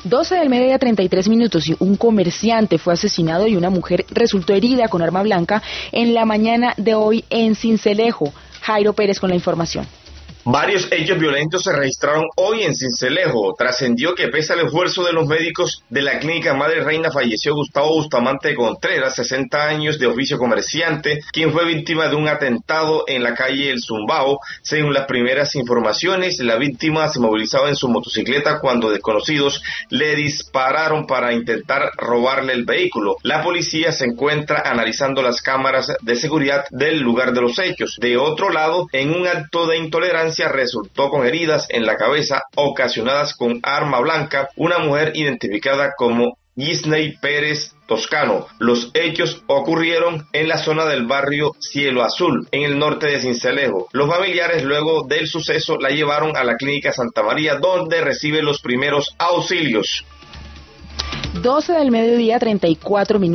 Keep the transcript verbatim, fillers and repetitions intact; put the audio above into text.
doce del mediodía, treinta y tres minutos, y un comerciante fue asesinado y una mujer resultó herida con arma blanca en la mañana de hoy en Sincelejo. Jairo Pérez con la información. Varios hechos violentos se registraron hoy en Sincelejo. Trascendió que pese al esfuerzo de los médicos de la clínica Madre Reina, falleció Gustavo Bustamante Contreras, sesenta años, de oficio comerciante, quien fue víctima de un atentado en la calle El Zumbao. Según las primeras informaciones, la víctima se movilizaba en su motocicleta cuando desconocidos le dispararon para intentar robarle el vehículo. La policía se encuentra analizando las cámaras de seguridad del lugar de los hechos. De otro lado, en un acto de intolerancia, resultó con heridas en la cabeza ocasionadas con arma blanca una mujer identificada como Gisney Pérez Toscano. Los hechos ocurrieron en la zona del barrio Cielo Azul, en el norte de Sincelejo. Los familiares, luego del suceso, la llevaron a la clínica Santa María, donde recibe los primeros auxilios. doce del mediodía, treinta y cuatro minutos.